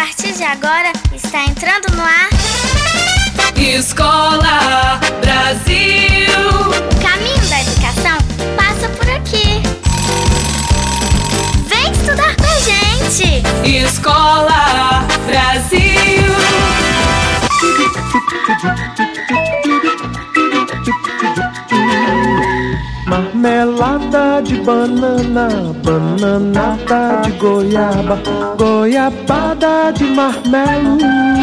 partir de agora, está entrando no ar Escola Brasil. O caminho da educação passa por aqui. Vem estudar com a gente. Escola Brasil. Marmelada de banana, bananada de goiaba, goiabada de marmelo.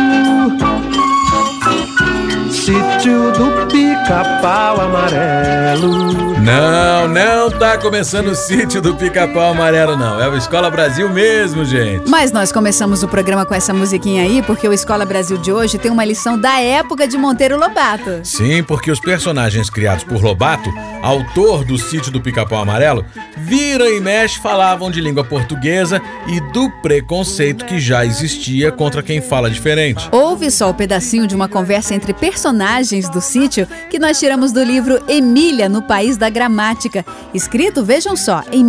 Sítio do Pica-Pau Amarelo. Não tá começando o Sítio do Pica-Pau Amarelo, não. É o Escola Brasil mesmo, gente. Mas nós começamos o programa com essa musiquinha aí porque o Escola Brasil de hoje tem uma lição da época de Monteiro Lobato. Sim, porque os personagens criados por Lobato, autor do Sítio do Pica-Pau Amarelo, vira e mexe falavam de língua portuguesa e do preconceito que já existia contra quem fala diferente. Ouve só o pedacinho de uma conversa entre personagens do sítio que nós tiramos do livro Emília no País da Gramática, escrito, vejam só, em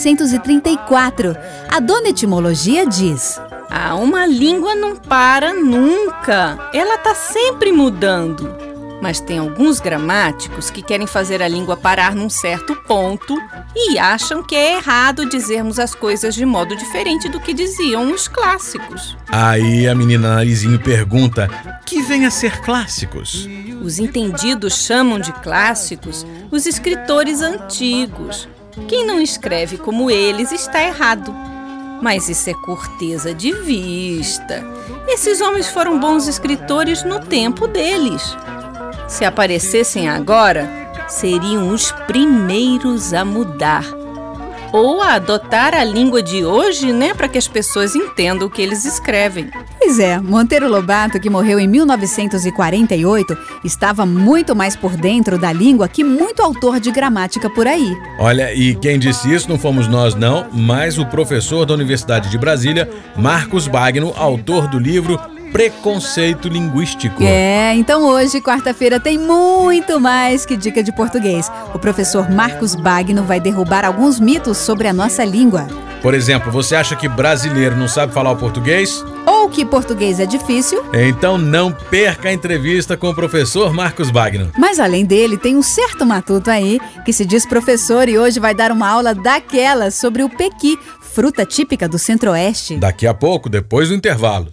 1934. A dona Etimologia diz: uma língua não para nunca, ela tá sempre mudando. Mas tem alguns gramáticos que querem fazer a língua parar num certo ponto e acham que é errado dizermos as coisas de modo diferente do que diziam os clássicos. Aí a menina Narizinho pergunta: que vem a ser clássicos? Os entendidos chamam de clássicos os escritores antigos. Quem não escreve como eles está errado. Mas isso é corteza de vista. Esses homens foram bons escritores no tempo deles. Se aparecessem agora, seriam os primeiros a mudar. Ou a adotar a língua de hoje, né, para que as pessoas entendam o que eles escrevem. Pois é, Monteiro Lobato, que morreu em 1948, estava muito mais por dentro da língua que muito autor de gramática por aí. Olha, e quem disse isso não fomos nós não, mas o professor da Universidade de Brasília, Marcos Bagno, autor do livro Preconceito Linguístico. Então hoje, quarta-feira, tem muito mais que dica de português. O professor Marcos Bagno vai derrubar alguns mitos sobre a nossa língua. Por exemplo, você acha que brasileiro não sabe falar o português? Ou que português é difícil? Então não perca a entrevista com o professor Marcos Bagno. Mas além dele, tem um certo matuto aí que se diz professor e hoje vai dar uma aula daquelas sobre o pequi, fruta típica do Centro-Oeste. Daqui a pouco, depois do intervalo.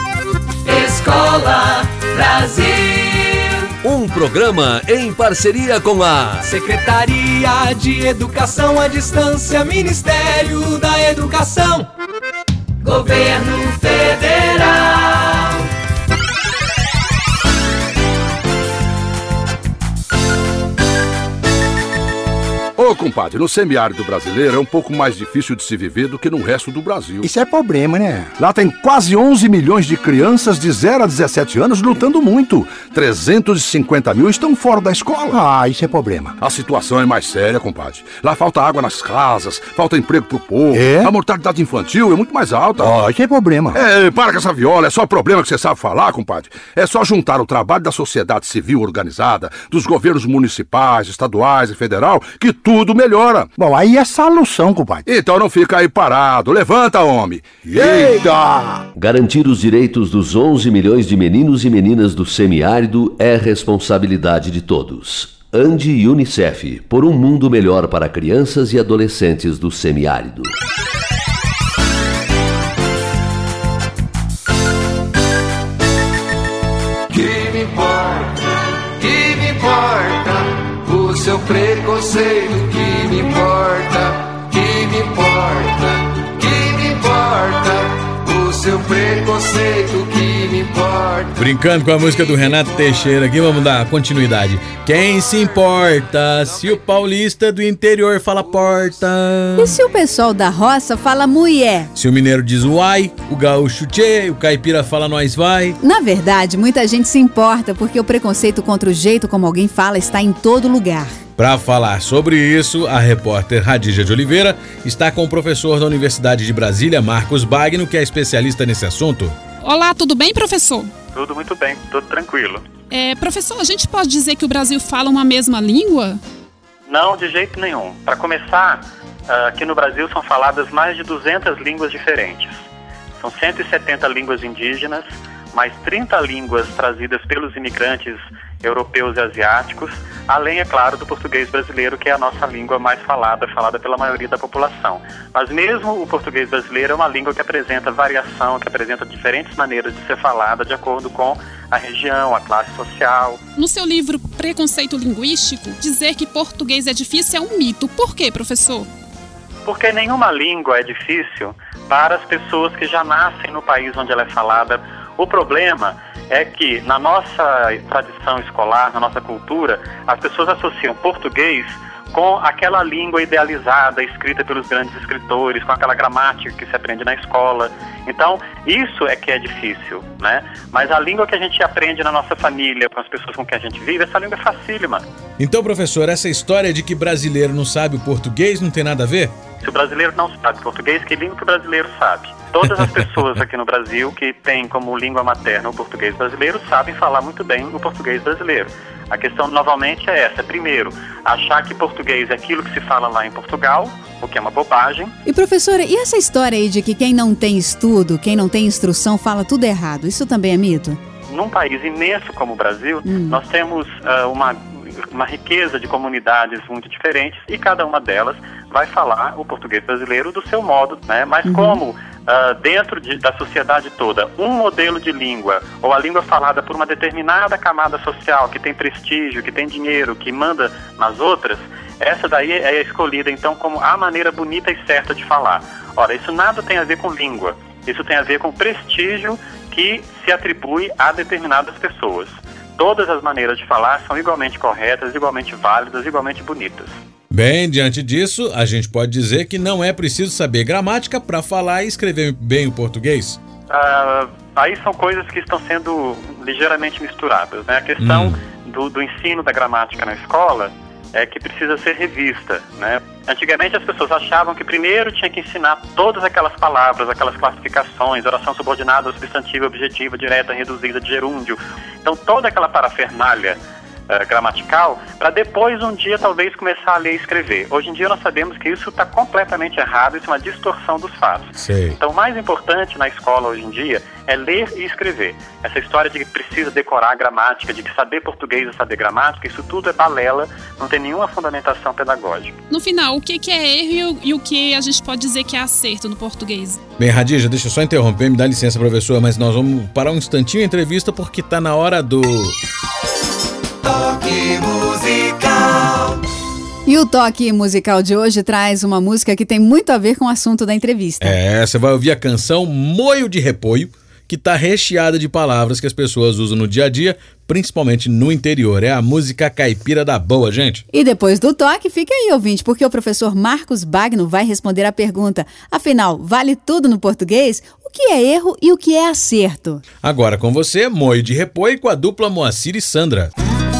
Escola Brasil. Um programa em parceria com a Secretaria de Educação à Distância, Ministério da Educação, Governo Federal. Ô, compadre, no semiárido brasileiro é um pouco mais difícil de se viver do que no resto do Brasil. Isso é problema, né? Lá tem quase 11 milhões de crianças de 0 a 17 anos lutando muito. 350 mil estão fora da escola. Isso é problema. A situação é mais séria, compadre. Lá falta água nas casas, falta emprego pro povo. É? A mortalidade infantil é muito mais alta. Isso é problema. Para com essa viola, é só problema que você sabe falar, compadre. É só juntar o trabalho da sociedade civil organizada, dos governos municipais, estaduais e federal, que tudo melhora. Bom, aí é solução, compadre. Então não fica aí parado. Levanta, homem. Eita! Garantir os direitos dos 11 milhões de meninos e meninas do semiárido é responsabilidade de todos. Ande e Unicef, por um mundo melhor para crianças e adolescentes do semiárido. Que me importa o seu preconceito, que me importa, que me importa, que me importa o seu preconceito, que me importa. Brincando com a música do Renato Teixeira aqui, vamos dar continuidade. Quem se importa se o paulista do interior fala porta? E se o pessoal da roça fala mulher? Se o mineiro diz uai, o gaúcho tchê, o caipira fala nós vai. Na verdade, muita gente se importa porque o preconceito contra o jeito como alguém fala está em todo lugar. Para falar sobre isso, a repórter Radija de Oliveira está com o professor da Universidade de Brasília, Marcos Bagno, que é especialista nesse assunto. Olá, tudo bem, professor? Tudo muito bem, tudo tranquilo. Professor, a gente pode dizer que o Brasil fala uma mesma língua? Não, de jeito nenhum. Para começar, aqui no Brasil são faladas mais de 200 línguas diferentes. São 170 línguas indígenas, mais 30 línguas trazidas pelos imigrantes europeus e asiáticos, além, é claro, do português brasileiro, que é a nossa língua mais falada pela maioria da população. Mas mesmo o português brasileiro é uma língua que apresenta variação, que apresenta diferentes maneiras de ser falada de acordo com a região, a classe social. No seu livro Preconceito Linguístico, dizer que português é difícil é um mito. Por quê, professor? Porque nenhuma língua é difícil para as pessoas que já nascem no país onde ela é falada. O problema é que na nossa tradição escolar, na nossa cultura, as pessoas associam português com aquela língua idealizada, escrita pelos grandes escritores, com aquela gramática que se aprende na escola. Então, isso é que é difícil, né? Mas a língua que a gente aprende na nossa família, com as pessoas com quem a gente vive, essa língua é facílima. Então, professor, essa história de que brasileiro não sabe o português não tem nada a ver? Se o brasileiro não sabe português, que língua que o brasileiro sabe? Todas as pessoas aqui no Brasil que têm como língua materna o português brasileiro sabem falar muito bem o português brasileiro. A questão, novamente, é essa. Primeiro, achar que português é aquilo que se fala lá em Portugal, o que é uma bobagem. E, professora, e essa história aí de que quem não tem estudo, quem não tem instrução, fala tudo errado, isso também é mito? Num país imenso como o Brasil, nós temos uma riqueza de comunidades muito diferentes e cada uma delas vai falar o português brasileiro do seu modo, né? Mas como dentro da sociedade toda, um modelo de língua ou a língua falada por uma determinada camada social que tem prestígio, que tem dinheiro, que manda nas outras, essa daí é escolhida então como a maneira bonita e certa de falar. Ora, isso nada tem a ver com língua, isso tem a ver com prestígio que se atribui a determinadas pessoas. Todas as maneiras de falar são igualmente corretas, igualmente válidas, igualmente bonitas. Bem, diante disso, a gente pode dizer que não é preciso saber gramática para falar e escrever bem o português? Aí são coisas que estão sendo ligeiramente misturadas, né? A questão do ensino da gramática na escola é que precisa ser revista, né? Antigamente as pessoas achavam que primeiro tinha que ensinar todas aquelas palavras, aquelas classificações, oração subordinada, substantiva, objetiva, direta, reduzida, de gerúndio. Então toda aquela parafernália gramatical, para depois um dia talvez começar a ler e escrever. Hoje em dia nós sabemos que isso está completamente errado, isso é uma distorção dos fatos. Sei. Então o mais importante na escola hoje em dia é ler e escrever. Essa história de que precisa decorar a gramática, de que saber português é saber gramática, isso tudo é balela, não tem nenhuma fundamentação pedagógica. No final, o que é erro e o que a gente pode dizer que é acerto no português? Bem, Radija, deixa eu só interromper, me dá licença, professor, mas nós vamos parar um instantinho a entrevista porque tá na hora do... Toque musical. E o Toque Musical de hoje traz uma música que tem muito a ver com o assunto da entrevista. Você vai ouvir a canção Moio de Repolho, que está recheada de palavras que as pessoas usam no dia a dia, principalmente no interior. É a música caipira da boa, gente. E depois do toque, fica aí, ouvinte, porque o professor Marcos Bagno vai responder a pergunta. Afinal, vale tudo no português? O que é erro e o que é acerto? Agora com você, Moio de Repolho com a dupla Moacir e Sandra.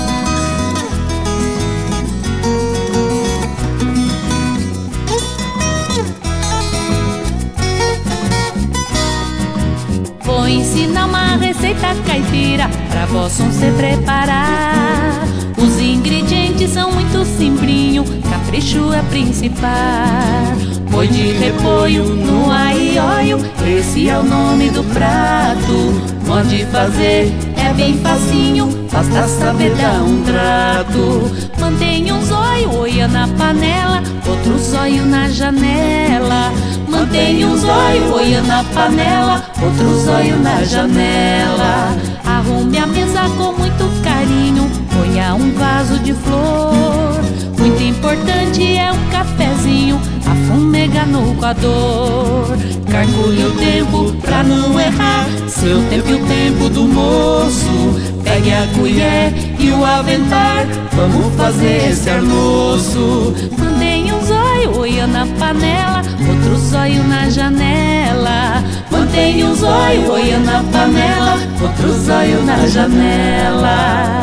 Vou ensinar uma receita caipira pra vosso se preparar. Os ingredientes são muito simplinho, capricho é principal. Boi de repolho no aioio, esse é o nome do prato. Pode fazer, é bem facinho, basta saber dar um trato. Mantenha um zóio, olha na panela, outro zóio na janela. Mantenha um zóio, olha na panela, outro zóio na janela. Arrume a mesa com muito carinho, ponha um vaso de flor. Muito importante é um cafezinho, a fumega no coador. Calcule o tempo pra não errar, seu tempo e o tempo do moço. Pegue a colher e o aventar, vamos fazer esse almoço. Mantenha um zóio, olha na panela, outro zóio na janela. Mantenha um zóio, olha na panela, outro zóio na janela.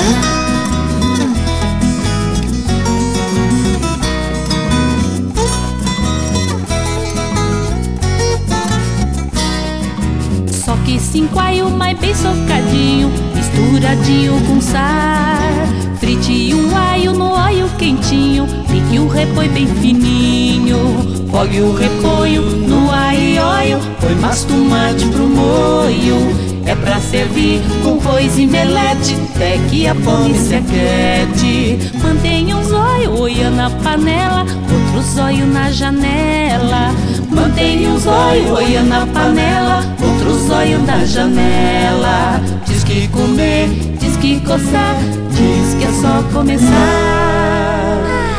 Soque 5 alho, mais bem socadinho, misturadinho com sal. Frite um alho no óleo quentinho, pique o repolho bem fininho. Fogue o repolho no aioio, zóio, foi mais tomate pro molho. É pra servir com arroz e melete, até que a fome se aquete. Mantenha um zóio olhando na panela, outro zóio na janela. Mantenha um zóio olhando na panela, outro zóio na janela. Diz que comer, diz que coçar, diz que é só começar.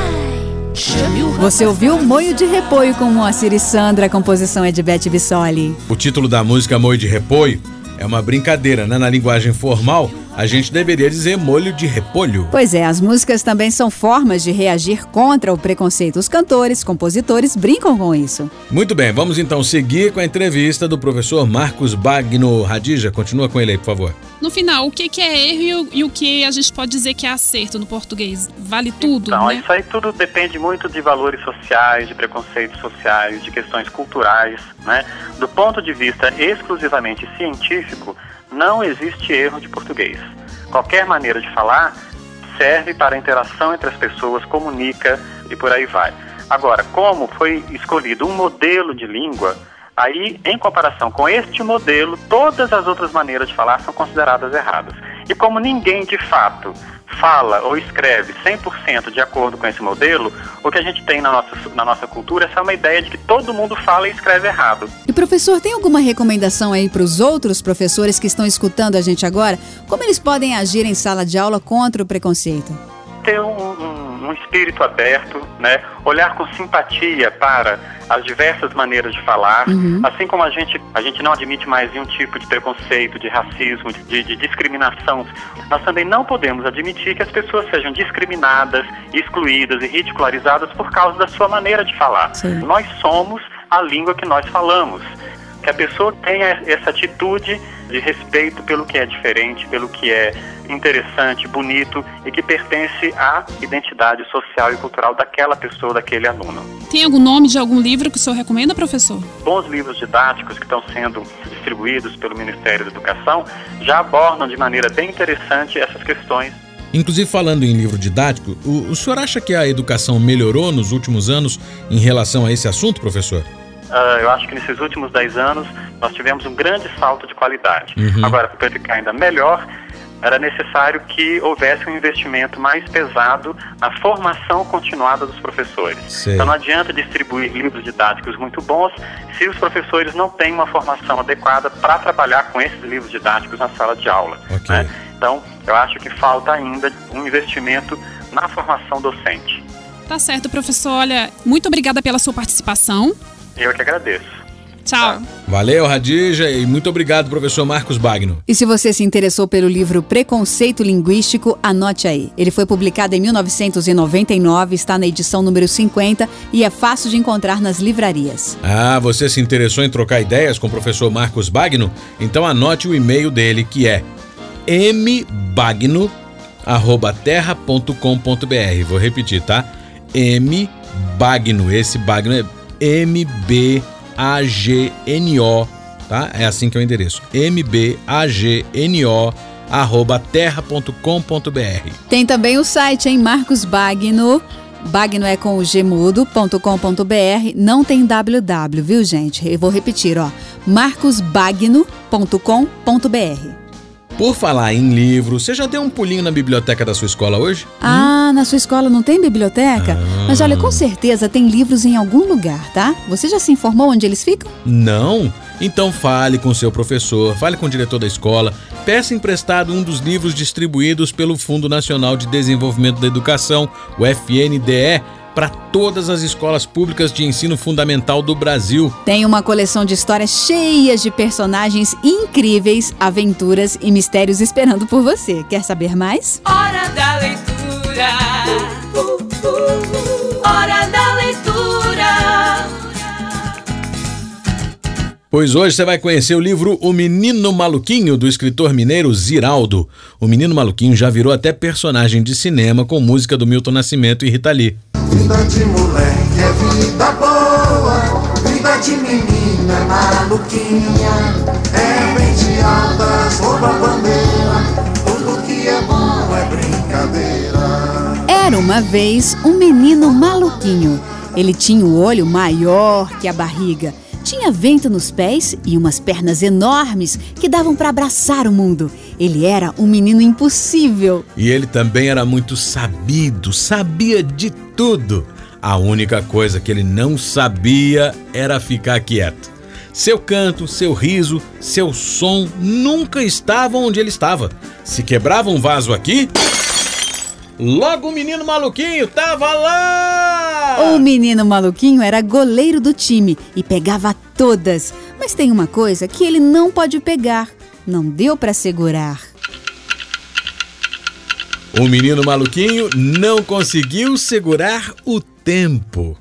Você ouviu Moio de Repolho com Moacir e Sandra, a composição é de Beth Bissoli. O título da música Moio de Repolho é uma brincadeira, né? Na linguagem formal, a gente deveria dizer molho de repolho. Pois é, as músicas também são formas de reagir contra o preconceito. Os cantores, compositores brincam com isso. Muito bem, vamos então seguir com a entrevista do professor Marcos Bagno. Radija, continua com ele aí, por favor. No final, o que é erro e o que a gente pode dizer que é acerto no português? Vale tudo, então, né? Isso aí tudo depende muito de valores sociais, de preconceitos sociais, de questões culturais, né? Do ponto de vista exclusivamente científico, não existe erro de português. Qualquer maneira de falar serve para a interação entre as pessoas, comunica e por aí vai. Agora, como foi escolhido um modelo de língua, aí, em comparação com este modelo, todas as outras maneiras de falar são consideradas erradas. E como ninguém, de fato, fala ou escreve 100% de acordo com esse modelo, o que a gente tem na nossa cultura é uma ideia de que todo mundo fala e escreve errado. E professor, tem alguma recomendação aí para os outros professores que estão escutando a gente agora? Como eles podem agir em sala de aula contra o preconceito? Ter um espírito aberto, né? Olhar com simpatia para as diversas maneiras de falar, assim como a gente não admite mais nenhum tipo de preconceito, de racismo, de discriminação, nós também não podemos admitir que as pessoas sejam discriminadas, excluídas e ridicularizadas por causa da sua maneira de falar. Sim. Nós somos a língua que nós falamos. Que a pessoa tenha essa atitude de respeito pelo que é diferente, pelo que é interessante, bonito e que pertence à identidade social e cultural daquela pessoa, daquele aluno. Tem algum nome de algum livro que o senhor recomenda, professor? Bons livros didáticos que estão sendo distribuídos pelo Ministério da Educação já abordam de maneira bem interessante essas questões. Inclusive, falando em livro didático, o senhor acha que a educação melhorou nos últimos anos em relação a esse assunto, professor? Eu acho que nesses últimos 10 anos nós tivemos um grande salto de qualidade. Agora, para ficar ainda melhor, era necessário que houvesse um investimento mais pesado na formação continuada dos professores. Sei. Então não adianta distribuir livros didáticos muito bons se os professores não têm uma formação adequada para trabalhar com esses livros didáticos na sala de aula. Okay. Né? Então, eu acho que falta ainda um investimento na formação docente. Tá certo, professor. Olha, muito obrigada pela sua participação. Eu que agradeço. Tchau. Valeu, Radija, e muito obrigado, professor Marcos Bagno. E se você se interessou pelo livro Preconceito Linguístico, anote aí. Ele foi publicado em 1999, está na edição número 50 e é fácil de encontrar nas livrarias. Ah, você se interessou em trocar ideias com o professor Marcos Bagno? Então anote o e-mail dele, que é mbagno@terra.com.br. Vou repetir, tá? mbagno, esse Bagno é MBAGNO, tá? É assim que é o endereço. mbagno@terra.com.br. Tem também o site, hein? Marcos Bagno. Bagno é com o gmudo.com.br. Não tem www, viu, gente? Eu vou repetir, ó. marcosbagno.com.br. Por falar em livro, você já deu um pulinho na biblioteca da sua escola hoje? Ah, na sua escola não tem biblioteca? Mas olha, com certeza tem livros em algum lugar, tá? Você já se informou onde eles ficam? Não? Então fale com seu professor, fale com o diretor da escola, peça emprestado um dos livros distribuídos pelo Fundo Nacional de Desenvolvimento da Educação, o FNDE, para todas as escolas públicas de ensino fundamental do Brasil. Tem uma coleção de histórias cheias de personagens incríveis, aventuras e mistérios esperando por você. Quer saber mais? Hora da leitura. Hora da leitura. Pois hoje você vai conhecer o livro O Menino Maluquinho, do escritor mineiro Ziraldo. O Menino Maluquinho já virou até personagem de cinema com música do Milton Nascimento e Rita Lee. Vida de moleque é vida boa, vida de menina maluquinha, é mente altas, rouba bandeira, tudo que é bom é brincadeira. Era uma vez um menino maluquinho. Ele tinha o olho maior que a barriga, Tinha vento nos pés e umas pernas enormes que davam para abraçar o mundo. Ele era um menino impossível. E ele também era muito sabido, sabia de tudo. A única coisa que ele não sabia era ficar quieto. Seu canto, seu riso, seu som nunca estavam onde ele estava. Se quebrava um vaso aqui, logo o menino maluquinho tava lá! O menino maluquinho era goleiro do time e pegava todas. Mas tem uma coisa que ele não pode pegar. Não deu para segurar. O menino maluquinho não conseguiu segurar o tempo.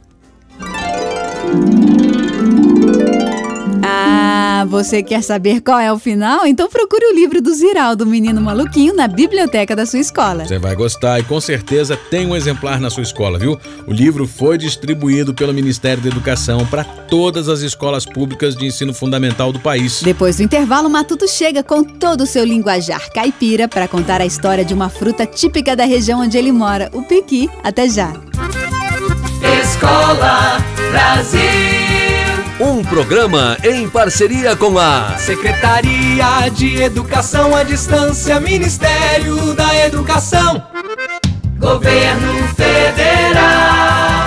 Você quer saber qual é o final? Então procure o livro do Ziraldo, Menino Maluquinho, na biblioteca da sua escola. Você vai gostar e com certeza tem um exemplar na sua escola, viu? O livro foi distribuído pelo Ministério da Educação para todas as escolas públicas de ensino fundamental do país. Depois do intervalo, o Matuto chega com todo o seu linguajar caipira para contar a história de uma fruta típica da região onde ele mora, o piqui. Até já! Escola Brasil. Um programa em parceria com a Secretaria de Educação à Distância, Ministério da Educação, Governo Federal.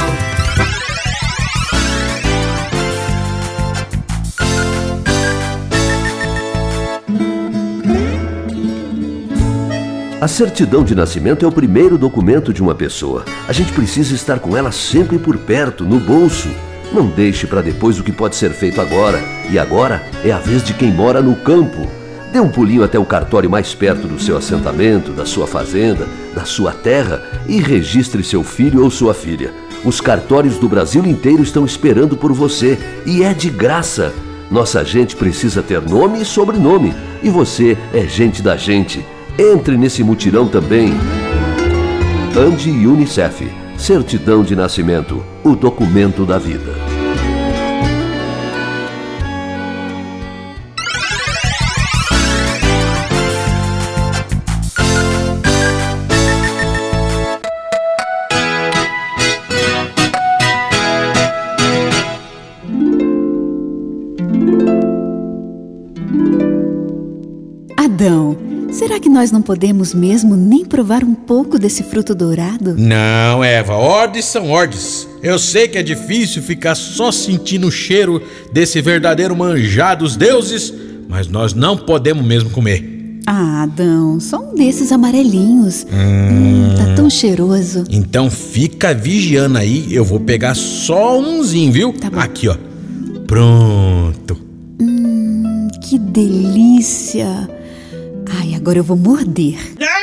A certidão de nascimento é o primeiro documento de uma pessoa. A gente precisa estar com ela sempre por perto, no bolso. Não deixe para depois o que pode ser feito agora. E agora é a vez de quem mora no campo. Dê um pulinho até o cartório mais perto do seu assentamento, da sua fazenda, da sua terra e registre seu filho ou sua filha. Os cartórios do Brasil inteiro estão esperando por você e é de graça. Nossa gente precisa ter nome e sobrenome. E você é gente da gente. Entre nesse mutirão também. Ande Unicef. Certidão de nascimento, o documento da vida. Adão, será que nós não podemos mesmo nem provar um pouco desse fruto dourado? Não, Eva, ordens são ordens. Eu sei que é difícil ficar só sentindo o cheiro desse verdadeiro manjar dos deuses, mas nós não podemos mesmo comer. Ah, Adão, só um desses amarelinhos. Tá tão cheiroso. Então fica vigiando aí, eu vou pegar só umzinho, viu? Tá bom. Aqui, ó. Pronto. Que delícia. Ai, agora eu vou morder.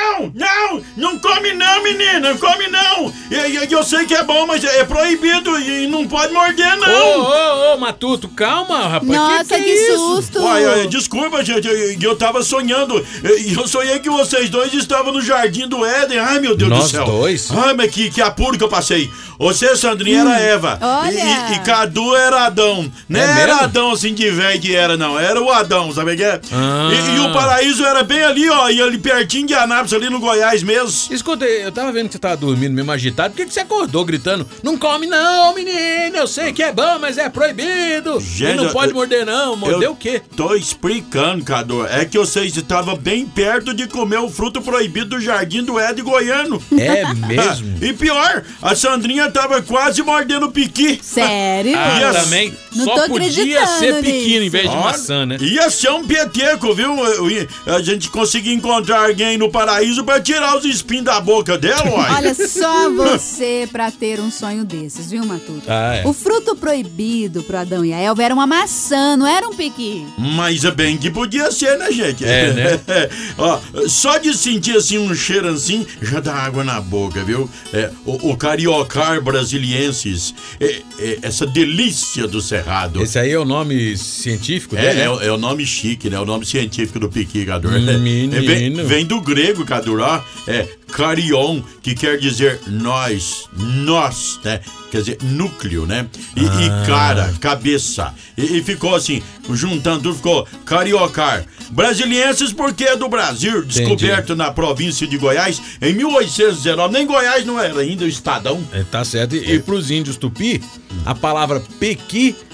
Não come não, menina, não come não. Eu sei que é bom, mas é proibido e não pode morder não. Ô, Matuto, calma, rapaz. Nossa, que isso? susto. Desculpa, gente, eu tava sonhando. Eu sonhei que vocês dois estavam no Jardim do Éden. Ai, meu Deus do céu. Nós dois? Ai, mas que apuro que eu passei. Você, Sandrinha, era Eva. Olha. E Cadu era Adão. Não era Adão assim de velho que era, não. Era o Adão, sabe o que é? E o paraíso era bem ali, ó. E ali pertinho de Anápolis, ali no Goiás mesmo. Escuta, eu tava vendo que você tava dormindo mesmo agitado. Por que você acordou gritando? Não come não, menino. Eu sei que é bom, mas é proibido. Gente, e não pode morder não. Morder o quê? Tô explicando, Cadu. É que vocês estavam bem perto de comer o fruto proibido do Jardim do Éden goiano. É mesmo? E pior, a Sandrinha tava quase mordendo o piqui. Sério? Também. Não Só tô podia ser piqui em vez de Olha, maçã, né? Ia ser um peteco, viu? A gente conseguia encontrar alguém no paraíso pra tirar os espinhos da boca dela, uai. Olha, só você pra ter um sonho desses, viu, Matuto? O fruto proibido pro Adão e a Elva era uma maçã, não era um piqui. Mas é bem que podia ser, né, gente? É, né? Ó, só de sentir assim um cheiro assim, já dá água na boca, viu? O cariocar brasiliensis, essa delícia do cerrado. Esse aí é o nome científico dele? É o nome chique, né? O nome científico do piqui, Cadu. Menino. Vem do grego, Cadu, ó. Carion, que quer dizer nós, né? Quer dizer, núcleo, né? E cara, cabeça. E ficou assim, juntando tudo, ficou cariocar. Brasilienses porque é do Brasil, descoberto na província de Goiás em 1819. Nem Goiás não era ainda o Estadão. Tá certo. E pros índios tupi, a palavra pequi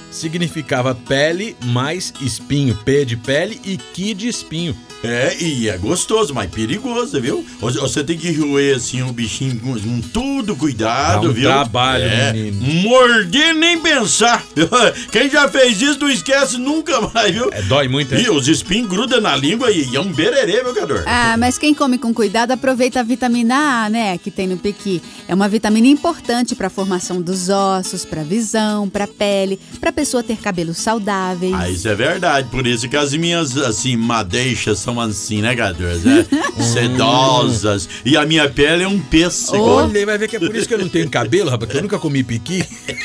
significava pele mais espinho. P de pele e qui de espinho. E é gostoso, mas perigoso, viu? Você tem que roer assim o bichinho com tudo cuidado, Dá um viu? trabalho, menino. Morder nem pensar. Quem já fez isso não esquece nunca mais, viu? Dói muito, hein? E os espinhos grudam na língua e é um bererê, meu cador. Ah, mas quem come com cuidado aproveita a vitamina A, né, que tem no pequi. É uma vitamina importante para a formação dos ossos, para visão, para pele, para pessoa ter cabelos saudáveis. Ah, isso é verdade. Por isso que as minhas, assim, madeixas são assim, né, cador? Sedosas. E a minha pele é um pêssego. Olha, vai ver que é por isso que eu não tenho cabelo, rapaz, porque eu nunca comi piqui.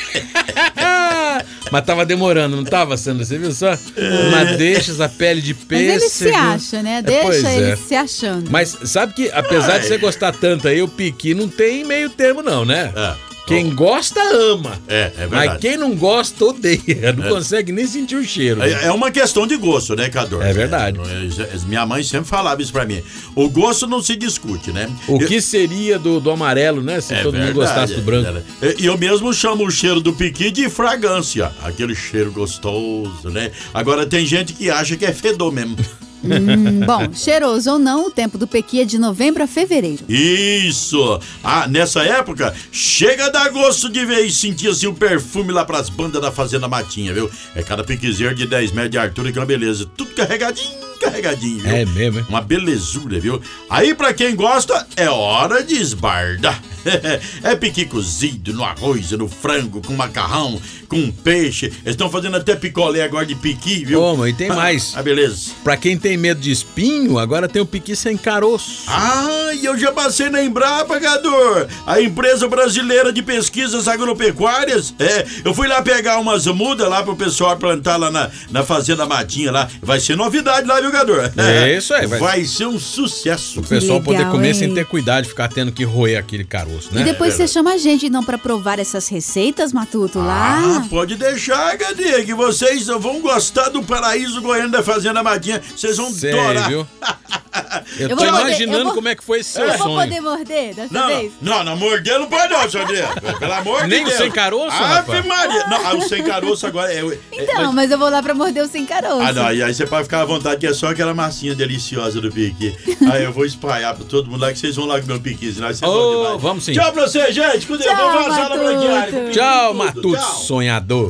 Mas tava demorando, não tava sendo, você viu só? Madeixas, a pele de pêssego. Mas ele se acha, né? Deixa ele se achando. Mas sabe que, apesar de você gostar tanto aí, o piqui não tem meio termo não, né? Quem gosta, ama. É verdade. Mas quem não gosta, odeia. Não consegue nem sentir o cheiro. É uma questão de gosto, né, Cador? É verdade. Minha mãe sempre falava isso pra mim. O gosto não se discute, né? O que seria do amarelo, né? Se todo mundo gostasse do branco. E eu mesmo chamo o cheiro do piqui de fragrância. Aquele cheiro gostoso, né? Agora tem gente que acha que é fedor mesmo. Bom, cheiroso ou não, o tempo do pequi é de novembro a fevereiro. Isso! Ah, nessa época, chega a dar gosto de ver e sentir assim o perfume lá pras bandas da Fazenda Matinha, viu? É cada piquizeiro de 10 metros de altura que é uma beleza. Tudo carregadinho, viu? É mesmo, hein? Uma belezura, viu? Aí, pra quem gosta, é hora de esbardar. É piqui cozido no arroz, no frango, com macarrão, com peixe. Eles estão fazendo até picolé agora de piqui, viu? E tem mais. Beleza. Pra quem tem medo de espinho, agora tem o piqui sem caroço. E eu já passei na Embrapa, Gador. A empresa brasileira de pesquisas agropecuárias. Eu fui lá pegar umas mudas lá pro pessoal plantar lá na Fazenda Matinha lá. Vai ser novidade lá, viu, Gador? É isso aí. Vai ser um sucesso. O pessoal poder comer sem ter cuidado de ficar tendo que roer aquele caroço. Né? E depois você chama a gente, não, pra provar essas receitas, Matuto, lá. Pode deixar, Gadê, que vocês vão gostar do paraíso goiano da Fazenda Matinha. Vocês vão adorar. Viu? Eu tô imaginando como é que foi esse seu sonho. Eu vou poder morder dessa vez? Não, morder não pode não, seu Deus. Pelo amor de Deus. Nem o sem caroço, rapaz? Ave Maria. Não, o sem caroço agora é... Mas eu vou lá pra morder o sem caroço. Não, e aí você pode ficar à vontade, que é só aquela massinha deliciosa do piqui. Aí eu vou espalhar pra todo mundo lá, que vocês vão lá comer um piqui, senão vai ser bom demais. Vamos sim. Tchau pra você, gente. Tchau, Matuto sonhador.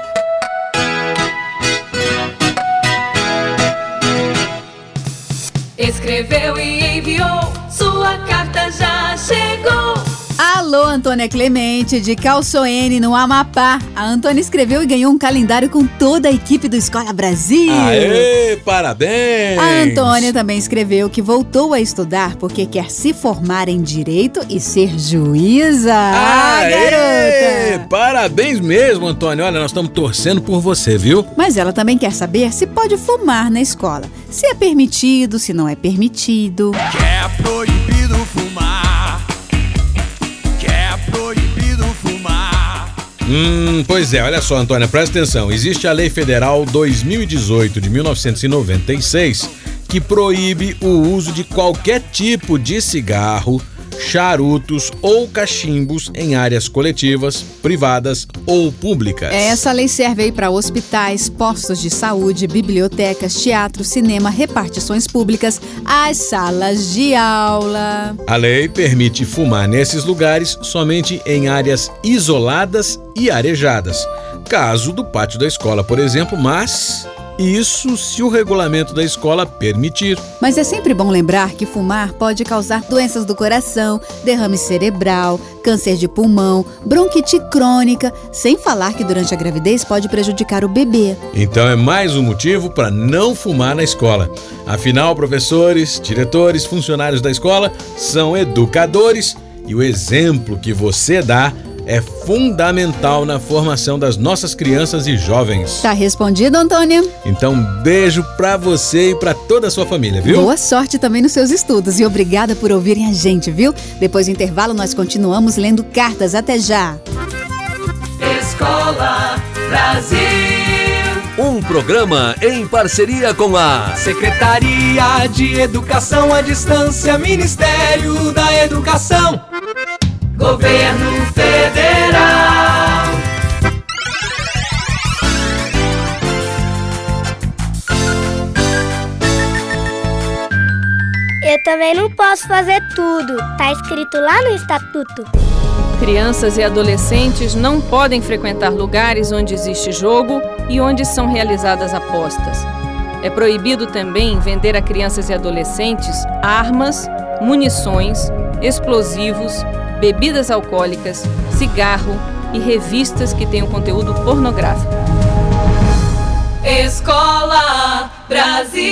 Escreveu e enviou, sua carta já chegou. Alô, Antônia Clemente, de Calçoene, no Amapá. A Antônia escreveu e ganhou um calendário com toda a equipe do Escola Brasil. Aê, parabéns! A Antônia também escreveu que voltou a estudar porque quer se formar em Direito e ser juíza. Garota! Parabéns mesmo, Antônia. Olha, nós estamos torcendo por você, viu? Mas ela também quer saber se pode fumar na escola. Se é permitido, se não é permitido. Que é proibido fumar. Pois é, olha só, Antônia, presta atenção. Existe a Lei Federal 2018 de 1996 que proíbe o uso de qualquer tipo de cigarro, charutos ou cachimbos em áreas coletivas, privadas ou públicas. Essa lei serve aí para hospitais, postos de saúde, bibliotecas, teatro, cinema, repartições públicas, as salas de aula. A lei permite fumar nesses lugares somente em áreas isoladas e arejadas, caso do pátio da escola, por exemplo, mas... isso se o regulamento da escola permitir. Mas é sempre bom lembrar que fumar pode causar doenças do coração, derrame cerebral, câncer de pulmão, bronquite crônica, sem falar que durante a gravidez pode prejudicar o bebê. Então é mais um motivo para não fumar na escola. Afinal, professores, diretores, funcionários da escola são educadores e o exemplo que você dá é fundamental na formação das nossas crianças e jovens. Tá respondido, Antônia? Então, beijo pra você e pra toda a sua família, viu? Boa sorte também nos seus estudos e obrigada por ouvirem a gente, viu? Depois do intervalo, nós continuamos lendo cartas. Até já! Escola Brasil. Um programa em parceria com a Secretaria de Educação à Distância, Ministério da Educação, Governo Federal. Eu também não posso fazer tudo. Tá escrito lá no estatuto. Crianças e adolescentes não podem frequentar lugares onde existe jogo e onde são realizadas apostas. É proibido também vender a crianças e adolescentes armas, munições, explosivos, bebidas alcoólicas, cigarro e revistas que tenham conteúdo pornográfico. Escola Brasil.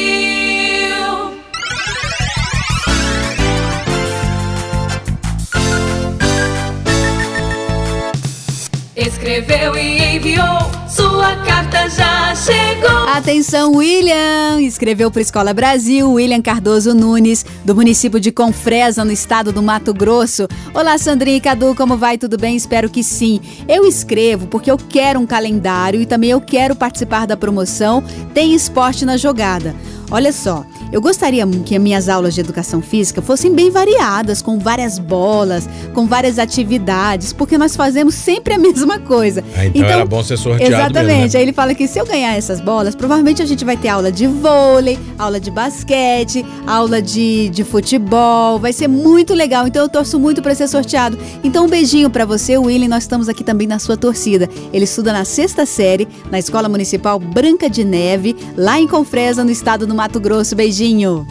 Escreveu e enviou, sua carta já chegou. Atenção, William! Escreveu para a Escola Brasil, William Cardoso Nunes, do município de Confresa, no estado do Mato Grosso. Olá, Sandrinha e Cadu, como vai? Tudo bem? Espero que sim. Eu escrevo porque eu quero um calendário e também eu quero participar da promoção Tem Esporte na Jogada. Olha só, eu gostaria que as minhas aulas de educação física fossem bem variadas, com várias bolas, com várias atividades, porque nós fazemos sempre a mesma coisa. Então era bom ser sorteado. Exatamente. Mesmo, né? Aí ele fala que se eu ganhar essas bolas, provavelmente a gente vai ter aula de vôlei, aula de basquete, aula de futebol. Vai ser muito legal. Então eu torço muito para ser sorteado. Então um beijinho para você, William. Nós estamos aqui também na sua torcida. Ele estuda na 6ª série, na Escola Municipal Branca de Neve, lá em Confresa, no estado do Mato Grosso. Beijinho.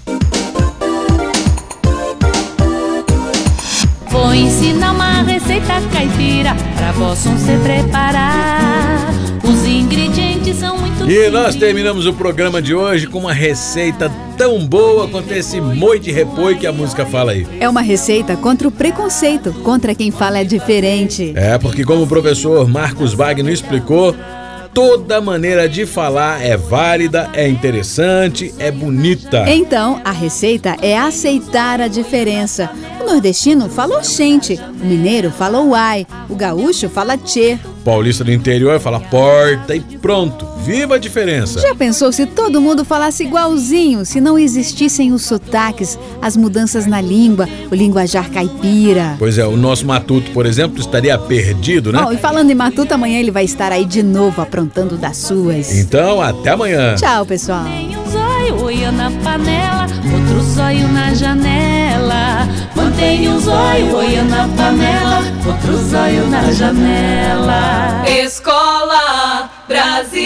Vou ensinar uma receita caipira pra vosso se preparar. Os ingredientes são muito E nós terminamos o programa de hoje com uma receita tão boa quanto esse moi de repolho que a música fala aí. É uma receita contra o preconceito, contra quem fala é diferente. É, porque como o professor Marcos Wagner explicou, toda maneira de falar é válida, é interessante, é bonita. Então, a receita é aceitar a diferença. O nordestino fala oxente, o mineiro fala uai, o gaúcho fala tchê. O paulista do interior fala porta e pronto, viva a diferença. Já pensou se todo mundo falasse igualzinho, se não existissem os sotaques, as mudanças na língua, o linguajar caipira? Pois é, o nosso matuto, por exemplo, estaria perdido, né? E falando em matuto, amanhã ele vai estar aí de novo aprontando das suas. Então, até amanhã. Tchau, pessoal. Tem um zóio, olha na panela, outro zóio na janela. Mantém um zóio, olha na panela, outro zóio na janela. Escola Brasil.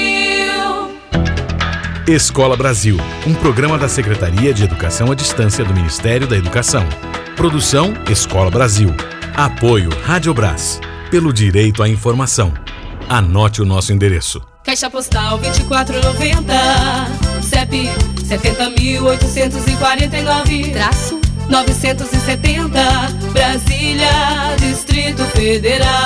Escola Brasil, um programa da Secretaria de Educação à Distância do Ministério da Educação. Produção Escola Brasil. Apoio Rádio Brás. Pelo direito à informação. Anote o nosso endereço. Caixa Postal 2490, CEP 70.849, -970, Brasília, Distrito Federal.